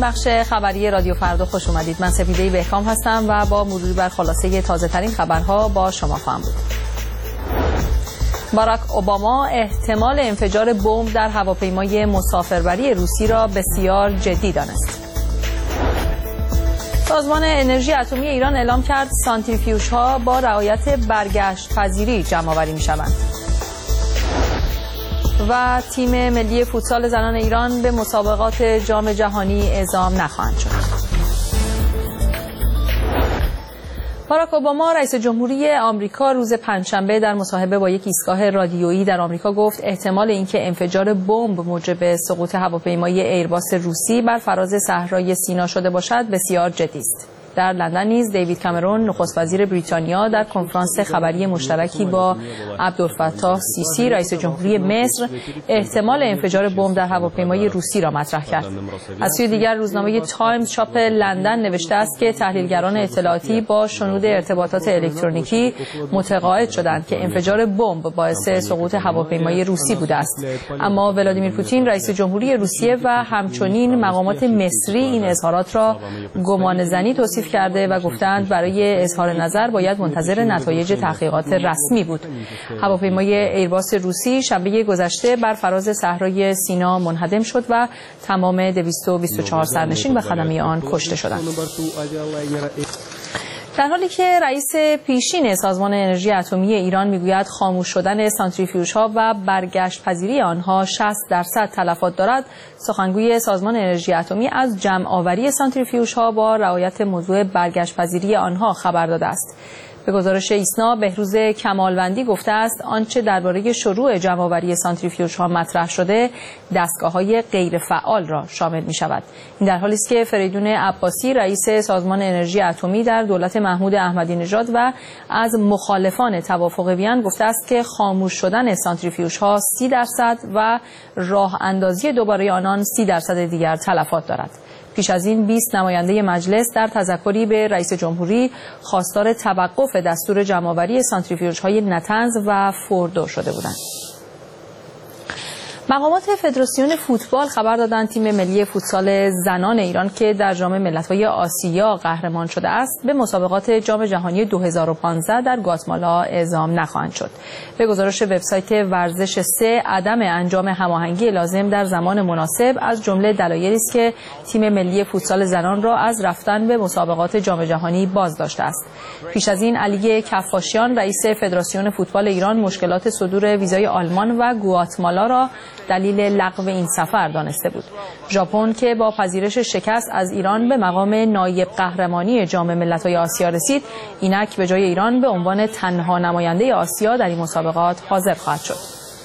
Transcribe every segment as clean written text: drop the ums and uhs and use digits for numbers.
بخش خبری رادیو فردا خوش اومدید. من سپیده بهکام هستم و با مرور بر خلاصه تازه ترین خبرها با شما خواهم بود. باراک اوباما احتمال انفجار بمب در هواپیمای مسافربری روسی را بسیار جدی دانست. سازمان انرژی اتمی ایران اعلام کرد سانتریفیوژها با رعایت برگشت پذیری جمع‌آوری می‌شوند. و تیم ملی فوتسال زنان ایران به مسابقات جام جهانی اعزام نخواهند شد. باراک اوباما رئیس جمهوری آمریکا روز پنجشنبه در مصاحبه با یک ایستگاه رادیویی در آمریکا گفت احتمال اینکه انفجار بمب موجب سقوط هواپیمای ایرباس روسی بر فراز صحرای سینا شده باشد بسیار جدی است. در لندن نیز دیوید کامرون نخست وزیر بریتانیا در کنفرانس خبری مشترکی با عبدالفتاح سیسی رئیس جمهوری مصر احتمال انفجار بمب در هواپیمای روسی را مطرح کرد. از سوی دیگر روزنامه تایمز چاپ لندن نوشته است که تحلیلگران اطلاعاتی با شنود ارتباطات الکترونیکی متقاعد شدند که انفجار بمب باعث سقوط هواپیمای روسی بوده است. اما ولادیمیر پوتین رئیس جمهوری روسیه و همچنین مقامات مصری این اظهارات را گمانه‌زنی توصیف کرده و گفتند برای اظهار نظر باید منتظر نتایج تحقیقات رسمی بود. هواپیمای ایرباس روسی شنبه گذشته بر فراز صحرای سینا منهدم شد و تمام 224 سرنشین و خدمه آن کشته شدند. در حالی که رئیس پیشین سازمان انرژی اتمی ایران میگوید خاموش شدن سانتریفیوژها و برگشت پذیری آنها 60% تلفات دارد، سخنگوی سازمان انرژی اتمی از جمع آوری سانتریفیوژها با رعایت موضوع برگشت پذیری آنها خبر داده است. به گزارش ایسنا بهروز کمالوندی گفته است آنچه درباره شروع جمع‌آوری سانتریفیوژها مطرح شده دستگاه‌های غیر فعال را شامل می‌شود. این در حالی است که فریدون عباسی رئیس سازمان انرژی اتمی در دولت محمود احمدی نژاد و از مخالفان توافق وین گفته است که خاموش شدن سانتریفیوژها 30% و راه اندازی دوباره آنان 30% دیگر تلفات دارد. پیش از این 20 نماینده مجلس در تذکری به رئیس جمهوری خواستار توقف دستور جمع‌آوری سانتریفیوژهای نطنز و فوردو شده بودند. مقامات فدراسیون فوتبال خبر دادند تیم ملی فوتسال زنان ایران که در جام ملت‌های آسیا قهرمان شده است به مسابقات جام جهانی 2015 در گواتمالا اعزام نخواهند شد. به گزارش وبسایت ورزش 3 عدم انجام هماهنگی لازم در زمان مناسب از جمله دلایلی است که تیم ملی فوتسال زنان را از رفتن به مسابقات جام جهانی باز داشته است. پیش از این علی کفاشیان رئیس فدراسیون فوتبال ایران مشکلات صدور ویزای آلمان و گواتمالا را دلیل لغو این سفر دانسته بود. ژاپن که با پذیرش شکست از ایران به مقام نایب قهرمانی جام ملت‌های آسیا رسید، اینک به جای ایران به عنوان تنها نماینده آسیا در این مسابقات حاضر خواهد شد.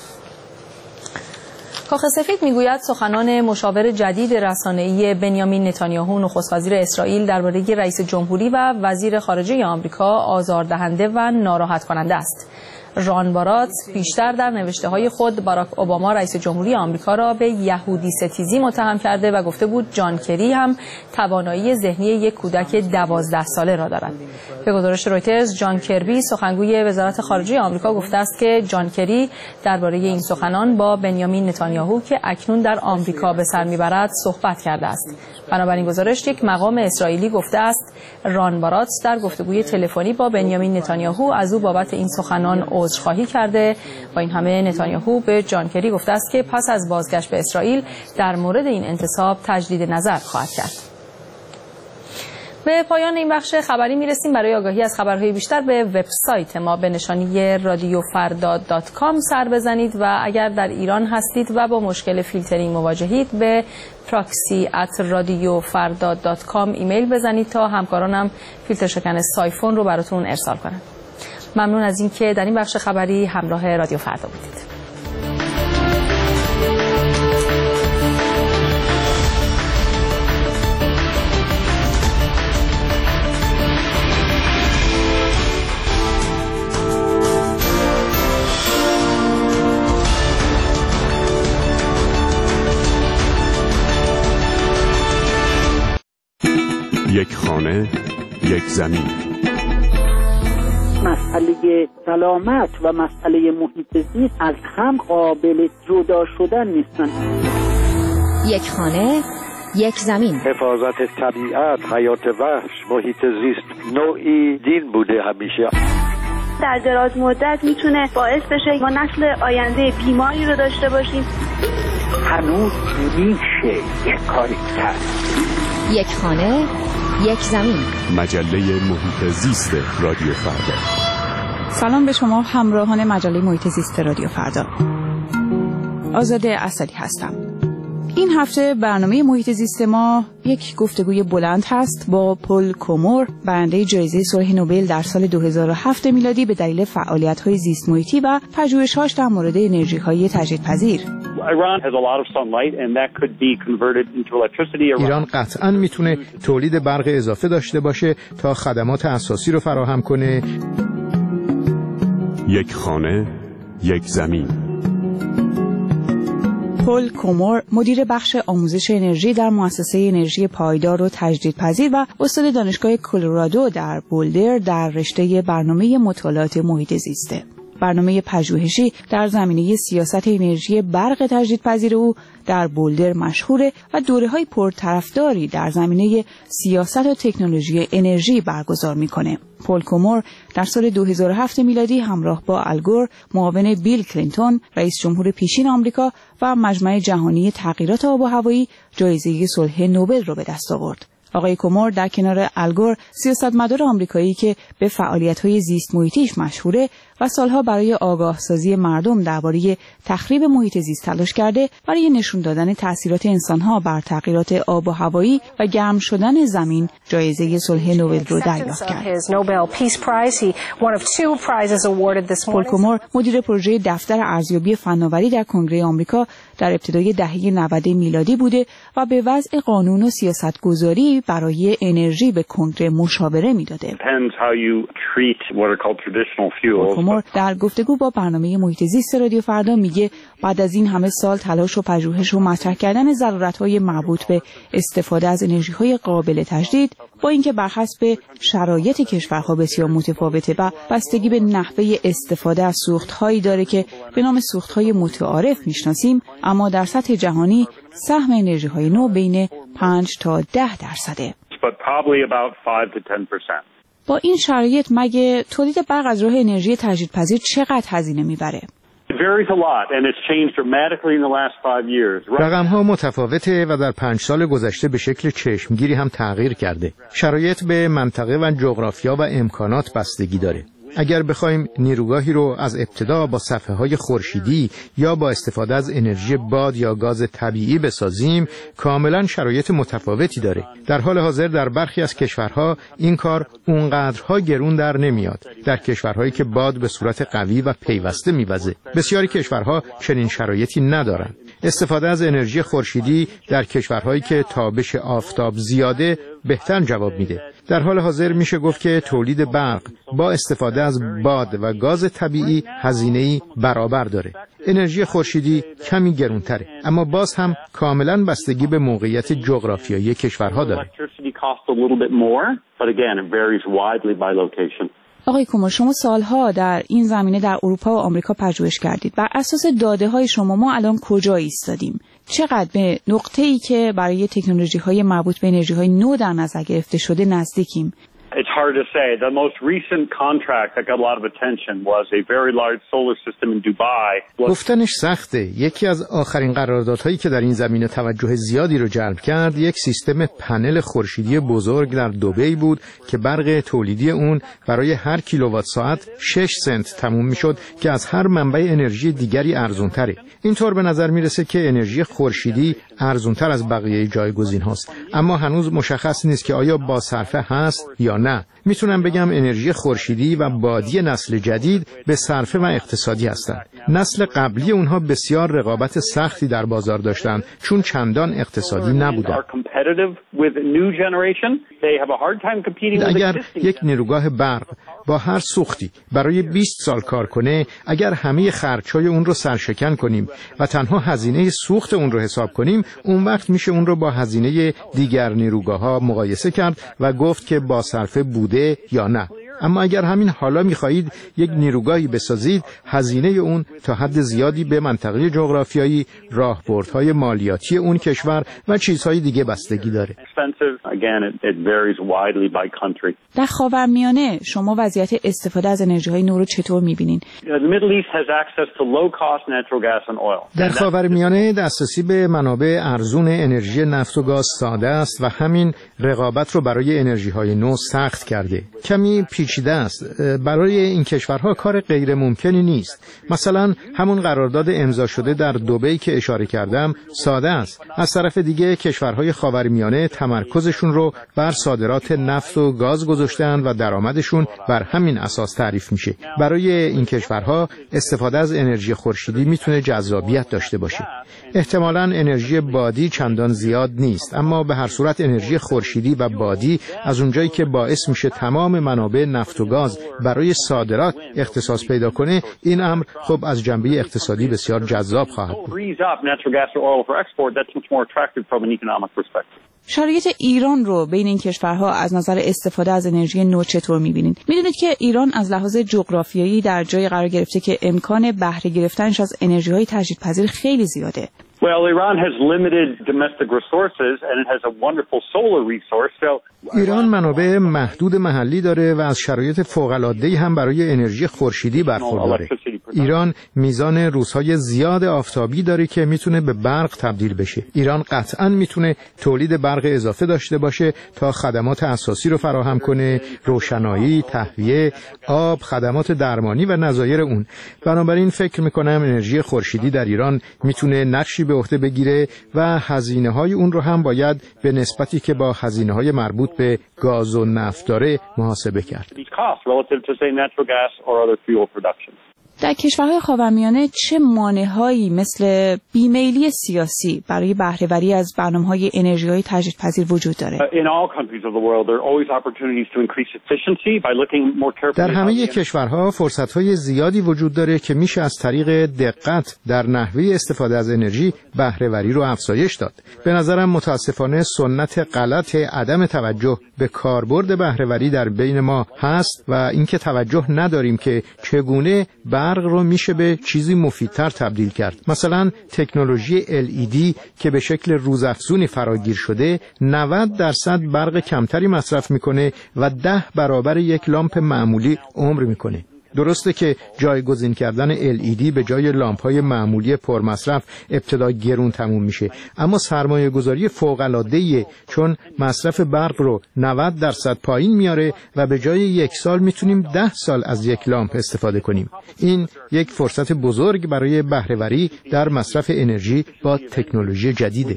کاخ سفید میگوید سخنان مشاور جدید رسانه‌ای بنیامین نتانیاهو نخست وزیر اسرائیل درباره رئیس جمهوری و وزیر خارجه آمریکا آزاردهنده و ناراحت کننده است. ران بارات بیشتر در نوشته‌های خود باراک اوباما رئیس جمهوری آمریکا را به یهودی ستیزی متهم کرده و گفته بود جان کری هم توانایی ذهنی یک کودک 12 ساله را دارد. به گزارش رویترز جان کربی سخنگوی وزارت خارجه آمریکا گفته است که جان کری درباره این سخنان با بنیامین نتانیاهو که اکنون در آمریکا به سر میبرد صحبت کرده است. بنابراین گزارش یک مقام اسرائیلی گفته است ران بارات در گفتگوی تلفنی با بنیامین نتانیاهو از او بابت این سخنان عذرخواهی کرده. با این همه نتانیاهو به جان کری گفته است که پس از بازگشت به اسرائیل در مورد این انتصاب تجدید نظر خواهد کرد. به پایان این بخش خبری میرسیم. برای آگاهی از خبرهای بیشتر به وبسایت ما به نشانی radiofarda.com سر بزنید و اگر در ایران هستید و با مشکل فیلترینگ مواجهید به proxy@radiofarda.com ایمیل بزنید تا همکارانم فیلتر شکن سایفون رو براتون ارسال کنند. ممنون از اینکه در این بخش خبری همراه رادیو فردا بودید. یک خانه، یک زمین. مسئله سلامت و مسئله محیط زیست از هم قابل جدا شدن نیستن. یک خانه، یک زمین. حفاظت طبیعت، حیات وحش، محیط زیست نوعی دین بوده همیشه. در دراز مدت میتونه باعث بشه ما نسل آینده بیماری رو داشته باشیم. هنوز میشه یک کاری کرد. یک خانه، یک زمین. مجله محیط زیست رادیو فردا. سلام به شما همراهان مجله محیط زیست رادیو فردا. آزاده اسدی هستم. این هفته برنامه محیط زیست ما یک گفتگوی بلند هست با پل کومور، برنده جایزه صلح نوبل در سال 2007 میلادی به دلیل فعالیت‌های زیست محیطی و پژوهش‌هاش در مورد انرژی‌های تجدیدپذیر. ایران قطعاً میتونه تولید برق اضافه داشته باشه تا خدمات اساسی رو فراهم کنه. یک خانه، یک زمین. پل کومور، مدیر بخش آموزش انرژی در مؤسسه انرژی پایدار و تجدیدپذیر و استاد دانشگاه کلرادو در بولدر در رشته برنامه مطالعات محیط زیسته. برنامه پژوهشی در زمینه سیاست انرژی برق تجدیدپذیر او در بولدر مشهوره و دوره‌های پرطرفداری در زمینه سیاست و تکنولوژی انرژی برگزار می‌کنه. پل کومور در سال 2007 میلادی همراه با الگور، معاون بیل کلینتون، رئیس جمهور پیشین آمریکا و مجمع جهانی تغییرات آب و هوایی جایزه صلح نوبل را به دست آورد. آقای کومور در کنار الگور، سیاستمدار آمریکایی که به فعالیت‌های زیست محیطیش مشهوره و سالها برای آگاهسازی مردم درباره تخریب محیط زیست تلاش کرده، برای نشون دادن تأثیرات انسان‌ها بر تغییرات آب و هوایی و گرم شدن زمین جایزه صلح نوبل رو دریافت کرد. پل کومور مدیر پروژه دفتر ارزیابی فناوری در کنگره آمریکا در ابتدای دهه 90 میلادی بوده و به وضع قانون و سیاستگذاری برای انرژی به کنگره مشاوره میداده. کومور در گفتگو با برنامه محیط زیست رادیو فردا میگه بعد از این همه سال تلاش و پژوهش و مطرح کردن ضرورت‌های مربوط به استفاده از انرژی‌های قابل تجدید، با اینکه بر حسب شرایط کشورها بسیار متفاوته و بستگی به نحوه استفاده از سوخت‌هایی داره که به نام سوخت‌های متعارف میشناسیم، اما در سطح جهانی سهم انرژی‌های نو بین 5 تا 10%. با این شرایط مگه تولید برق از راه انرژی تجدیدپذیر چقدر هزینه میبره؟ رقم‌ها متفاوته و در 5 سال گذشته به شکل چشمگیری هم تغییر کرده. شرایط به منطقه و جغرافیا و امکانات بستگی داره. اگر بخوایم نیروگاهی رو از ابتدا با صفحه‌های خورشیدی یا با استفاده از انرژی باد یا گاز طبیعی بسازیم، کاملا شرایط متفاوتی داره. در حال حاضر در برخی از کشورها این کار اونقدرها گرون در نمیاد. در کشورهایی که باد به صورت قوی و پیوسته میوزه، بسیاری کشورها چنین شرایطی ندارن. استفاده از انرژی خورشیدی در کشورهایی که تابش آفتاب زیاده بهتر جواب میده. در حال حاضر میشه گفت که تولید برق با استفاده از باد و گاز طبیعی هزینه‌ای برابر داره. انرژی خورشیدی کمی گرانتره، اما باز هم کاملا بستگی به موقعیت جغرافیایی کشورها داره. آقای کومور، شما سالها در این زمینه در اروپا و آمریکا پژوهش کردید. بر اساس داده‌های شما ما الان کجا ایستادیم؟ چقدر به نقطه‌ای که برای تکنولوژی‌های مربوط به انرژی‌های نو در نظر گرفته شده نزدیکیم؟ It's hard to say. The most recent contract that got a lot of attention was a very large solar system in Dubai. گفتنش سخته. یکی از آخرین قراردادهایی که در این زمینه توجه زیادی رو جلب کرد، یک سیستم پنل خورشیدی بزرگ در دبی بود که برق تولیدی اون برای هر کیلووات ساعت 6 سنت تموم میشد که از هر منبع انرژی دیگری ارزان‌تره. اینطور به نظر میرسه که انرژی خورشیدی ارزان‌تر از بقیه جایگزین هاست، اما هنوز مشخص نیست که آیا با صرفه هست یا نه. میتونم بگم انرژی خورشیدی و بادی نسل جدید به صرفه و اقتصادی هستند. نسل قبلی اونها بسیار رقابت سختی در بازار داشتند چون چندان اقتصادی نبودند. اگر یک نیروگاه برق با هر سوختی برای 20 سال کار کنه، اگر همه خرچای اون رو سرشکن کنیم و تنها هزینه سوخت اون رو حساب کنیم، اون وقت میشه اون رو با هزینه دیگر نیروگاه‌ها مقایسه کرد و گفت که با صرفه بوده یا نه. اما اگر همین حالا می‌خواهید یک نیروگاهی بسازید، هزینه اون تا حد زیادی به منطقه جغرافیایی، راهبردهای مالیاتی اون کشور و چیزهای دیگه بستگی داره. در خاورمیانه شما وضعیت استفاده از انرژی‌های نو رو چطور می‌بینید؟ در خاورمیانه دسترسی به منابع ارزون انرژی نفت و گاز ساده است و همین رقابت رو برای انرژی‌های نو سخت کرده. کمی پیچیده است. برای این کشورها کار غیر ممکنی نیست. مثلا همون قرارداد امضا شده در دبی که اشاره کردم ساده است. از طرف دیگه کشورهای خاورمیانه تمرکزشون رو بر صادرات نفت و گاز گذاشتن و درآمدشون بر همین اساس تعریف میشه. برای این کشورها استفاده از انرژی خورشیدی میتونه جذابیت داشته باشه. احتمالاً انرژی بادی چندان زیاد نیست، اما به هر صورت انرژی خورشیدی و بادی از اونجایی که باعث میشه تمام منابع نفت و گاز برای صادرات اختصاص پیدا کنه، این امر خب از جنبه اقتصادی بسیار جذاب خواهد بود. شرایط ایران رو بین این کشورها از نظر استفاده از انرژی نو چطور می‌بینید؟ می‌دونید که ایران از لحاظ جغرافیایی در جای قرار گرفته که امکان بهره گرفتنش از انرژی‌های تجدیدپذیر خیلی زیاده. ایران منابع محدود محلی داره و از شرایط فوق‌العاده‌ای هم برای انرژی خورشیدی برخورداره. ایران میزان روزهای زیاد آفتابی داره که میتونه به برق تبدیل بشه. ایران قطعاً میتونه تولید برق اضافه داشته باشه تا خدمات اساسی رو فراهم کنه، روشنایی، تهویه، آب، خدمات درمانی و نظایر اون. بنابراین فکر میکنم انرژی خورشیدی در ایران میتونه نقشی به عهده بگیره و هزینه‌های اون رو هم باید به نسبتی که با هزینه‌های مربوط به گاز و نفت داره محاسبه کرد. در کشورهای خاورمیانه چه مانع‌هایی مثل بیمیلی سیاسی برای بهره‌وری از برنامه‌های انرژی‌های تجدیدپذیر وجود داره؟ در همه کشورها فرصت‌های زیادی وجود داره که میشه از طریق دقت در نحوه استفاده از انرژی بهره‌وری رو افزایش داد. به نظرم متاسفانه سنت غلط عدم توجه به کاربرد بهره‌وری در بین ما هست و اینکه توجه نداریم که چگونه برق رو میشه به چیزی مفیدتر تبدیل کرد. مثلا تکنولوژی LED که به شکل روزافزونی فراگیر شده 90% برق کمتری مصرف میکنه و 10 برابر یک لامپ معمولی عمر میکنه. درسته که جایگزین کردن LED به جای لامپ‌های معمولی پرمصرف ابتدا گرون تموم میشه، اما سرمایه‌گذاری فوق‌العاده‌ایه چون مصرف برق رو 90% پایین میاره و به جای 1 سال میتونیم 10 سال از یک لامپ استفاده کنیم. این یک فرصت بزرگ برای بهره‌وری در مصرف انرژی با تکنولوژی جدیده.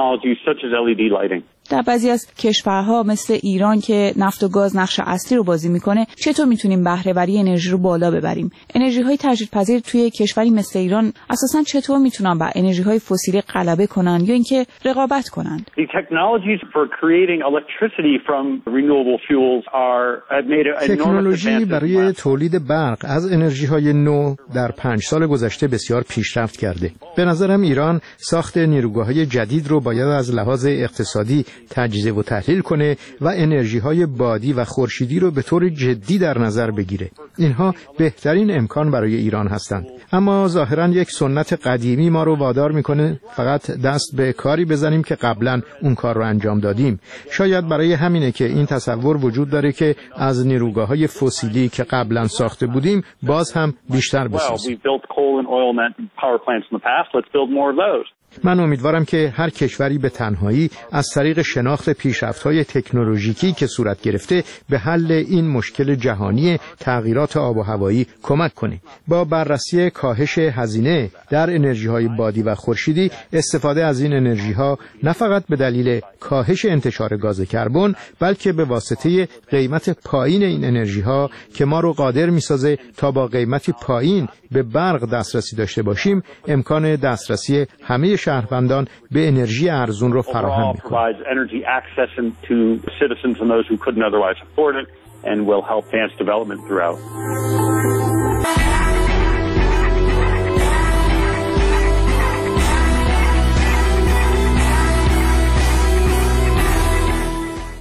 در بعضی از کشورها مثل ایران که نفت و گاز نقش اصلی رو بازی میکنه، چطور میتونیم بهره‌وری انرژی رو بالا ببریم؟ انرژی‌های تجدیدپذیر توی کشوری مثل ایران اساساً چطور میتونن بر انرژی‌های فسیلی غلبه کنن یا اینکه رقابت کنن؟ تکنولوژی برای تولید برق از انرژی‌های نو در 5 سال گذشته بسیار پیشرفت کرده. به نظرم ایران ساخت نیروگاه‌های جدید رو باید از لحاظ اقتصادی تجزیه و تحلیل کنه و انرژی‌های بادی و خورشیدی رو به طور جدی در نظر بگیره. اینها بهترین امکان برای ایران هستند. اما ظاهراً یک سنت قدیمی ما رو وادار میکنه فقط دست به کاری بزنیم که قبلا اون کار رو انجام دادیم. شاید برای همینه که این تصور وجود داره که از نیروگاه‌های فسیلی که قبلا ساخته بودیم باز هم بیشتر بسازیم. من امیدوارم که هر کشوری به تنهایی از طریق شناخت پیشرفت‌های تکنولوژیکی که صورت گرفته به حل این مشکل جهانی تغییرات آب و هوایی کمک کنه. با بررسی کاهش هزینه در انرژی‌های بادی و خورشیدی، استفاده از این انرژی‌ها نه فقط به دلیل کاهش انتشار گاز کربن، بلکه به واسطه قیمت پایین این انرژی‌ها که ما رو قادر می‌سازه تا با قیمتی پایین به برق دسترسی داشته باشیم، امکان دسترسی همه شهروندان به انرژی ارزون رو فراهم می‌کنه. and will help advance development throughout.